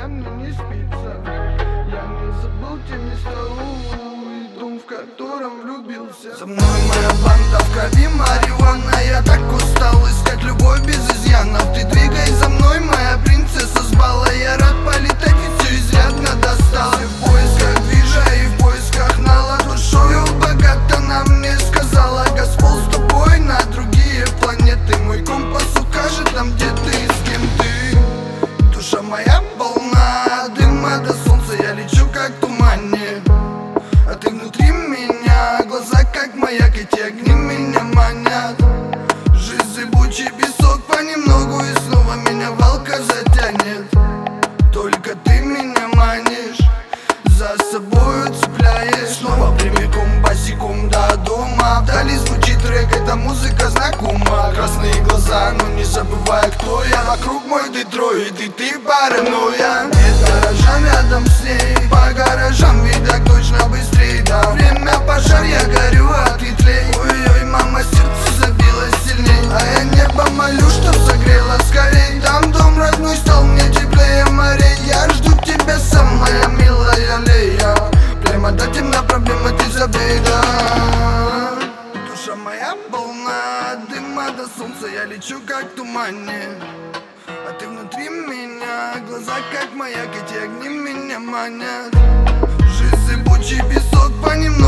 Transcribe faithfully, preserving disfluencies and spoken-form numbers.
мне не спится. Я не забыл те места, и дом, в котором влюбился. Со мной моя банда, в крови марихуана. Я так устал искать любовь без изъянов. Ты двигай за мной, моя принцесса с бала. Я рад полетать, ведь все изрядно достал. И в поисках движа, и в поисках нала. Душою богата, она мне сказала. Господь с тобой на другие планеты. Мой компас укажет там, где ты и с кем ты. Душа моя полна дыма до солнца. Я лечу как в тумане, а ты внутри меня. Глаза как маяк, эти огни меня манят. Жизнь зыбучий песок понемногу, и снова меня волка затянет. Только ты меня манишь, за собою цепляешь. Снова прямиком, босиком до дома. Вдали звучит трек, эта музыка знакома. Красные глаза, но не забывай, кто я. Вокруг мой Детройт, и ты паранойя. Нет гаража рядом с ней, по гаражам видок точно быстрей. Да, время пожар, я горю, а ты тлей. Ой-ой, мама, сердце забилось сильней. А я небо молю, чтоб согрело скорей. Там дом родной стал мне теплее морей. Я жду тебя, самая милая Лея. Прямо до темна, проблема ты забей, да. Душа моя полна дыма до солнца. Я лечу как в тумане, а ты внутри меня. Глаза как маяк, эти огни меня манят. Жизнь зыбучий песок понемногу.